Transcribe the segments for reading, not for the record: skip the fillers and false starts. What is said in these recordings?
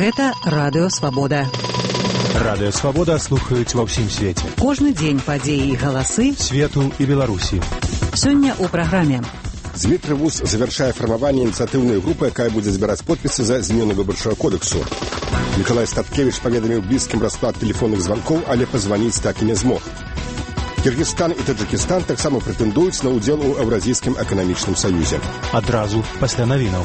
Гэта Радыё Свабода. Радыё Свабода слухаюць ва ўсім свеце. Кожны дзень падзеі і галасы свету і Беларусі. Сёння ў праграме. Дмитрий Вуз завершае фармаванне ініцыятыўнай групы, якая будзе збіраць подпісы за змену выбарчага кодексу. Миколай Статкевич паведаміў блізкім расклад тэлефонных званкоў, але пазваніць так і не змог. Кыргызстан і Таджикистан таксама прэтэндуюць на ўдзел у Еўразійскім эканамічным саюзе. Адразу пасля навінаў.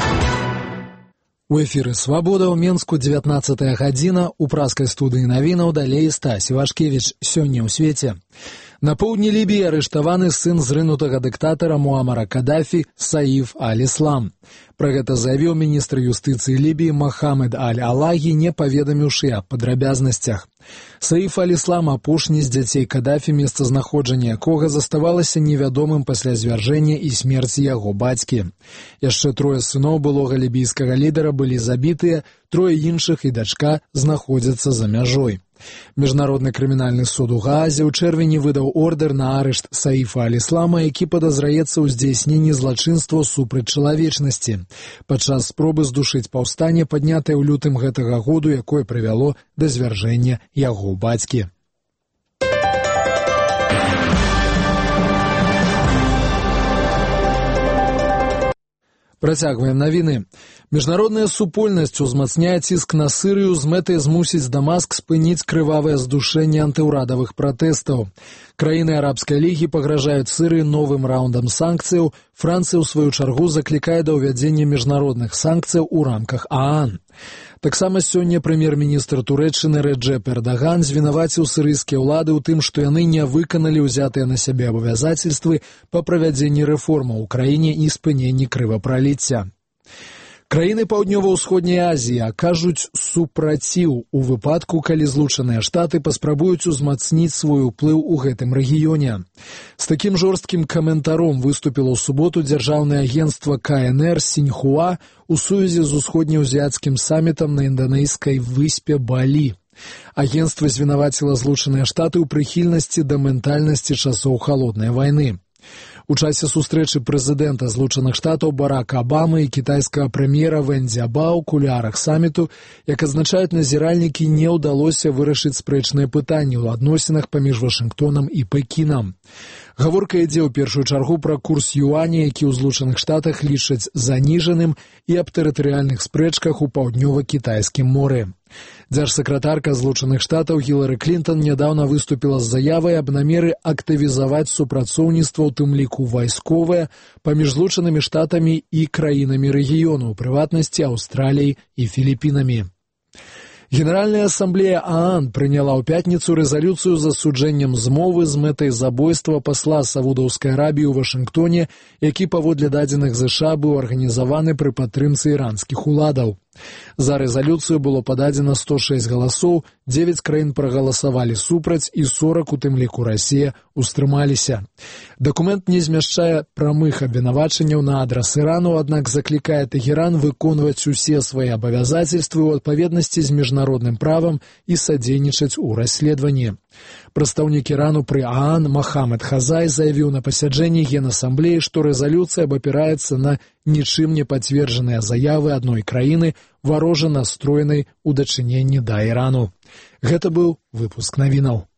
У эфіры «Свабода» ў Менску 19 гадзіна. У праскай студыі навінаў далей Стась Івашкевіч. Сёння ў свеце. На поўдні Лібіі арыштаваны сын зрынутага дыктатара Муамара Кадафі Саиф аль-Ислам. Пра гэта заявіў міністр юстыцыі Лібіі Мохамед аль-Алагі, не паведаміўшы аб падрабязнасцях. Саиф аль-Ислам апошні з дзяцей Кадафі, месцазнаходжанне якога заставалася невядомым пасля звяржэння і смерці яго бацькі. Яшчэ трое сыноў былога лібійскага лідара былі забітыя, трое іншых і дачка знаходзяцца за мяжой. Міжнародны крымінальны суд у Гаазе ў чэрвені выдаў ордэр на арышт Саифа аль-Ислама, які падазраецца ў здзяйсненні злачынства супраць чалавечнасці падчас спробы здушыць паўстанне, паднятае ў лютым гэтага году, якое прывяло да звяржэння яго бацькі. Працягваем навіны. Міжнародная супольнасць узмацняе ціск на Сірыю з мэтай змусіць Дамаск спыніць крывавае здушэнне антыўрадавых пратэстаў. Краіны арабскай лігі пагражаюць Сірыі новым раундам санкцыяў. Францыя, у сваю чаргу, заклікае да ўвядзення міжнародных санкцыяў у рамках ААН. Таксама сёння прэм'ер-міністр Турэччыны Рэджэп Эрдаган звінаваціў сірыйскія ўлады ў тым, што яны не выканалі ўзятыя на сябе абавязацельствы па правядзенні рэформаў у краіне і спыненні крывапраліцця. Краіны Паўднёва-ўсходняй Азіі акажуць супраціў у выпадку, калі Злучаныя Штаты паспрабуюць узмацніць свой уплыў у гэтым рэгіёне. З такім жорсткім каментаром выступіла ў суботу дзяржаўнае агенцтва КНР Сіньхуа у сувязі з усходнеазіяцкім самітам на інданезійскай выспе Балі. Агенцтва звінаваціла Злучаныя Штаты ў прыхільнасці да ментальнасці часоў халоднай вайны. У часе сустрэчы прэзідэнта Злучаных Штатаў Барака Абамы і кітайскага прэм'ера Вэн Цзябао ў кулуарах саміту, як адзначаюць назіральнікі, не ўдалося вырашыць спрэчныя пытанні ў адносінах паміж Вашынгтонам і Пекінам. Гаворка ідзе ў першую чаргу пра курс юаня, які ў Злучаных Штатах лічаць заніжаным, і аб тэрытарыяльных спрэчках у паўднёва-кітайскім моры. Дзяржсакратарка Злучаных Штатаў Гілары Клінтон нядаўна выступіла з заявай аб намеры актывізаваць супрацоўніцтва, у тым ліку вайсковае, паміж Злучанымі Штатамі і краінамі рэгіёну, у прыватнасці Аўстраліяй і Філіпінамі. Генеральная асамблея ААН прыняла ў пятніцу рэзалюцыю з асуджэннем змовы з мэтай забойства пасла Саудаўскай Арабіі ў Вашынгтоне, які, паводле дадзеных ЗША, быў арганізаваны пры падтрымцы іранскіх уладаў. За рэзалюцыю было пададзена 106 галасоў, 9 краін прагаласавалі супраць і 40, у тым ліку Расія, устрымаліся. Дакумент не змяшчае прамых абвінавачанняў на адрас Ірану, аднак заклікае Тэхеран выконваць усе свае абавязацельствы ў адпаведнасці з міжнародным правам і садзейнічаць у расследаванні. Прадстаўнік Ірану пры ААН Мохамед Хазай заявіў на пасяджэнні Генасамблеі, што рэзалюцыя абапіраецца на нічым не пацверджаныя заявы адной краіны, варожа настроенай у дачыненні да Ірану. Гэта быў выпуск навінаў.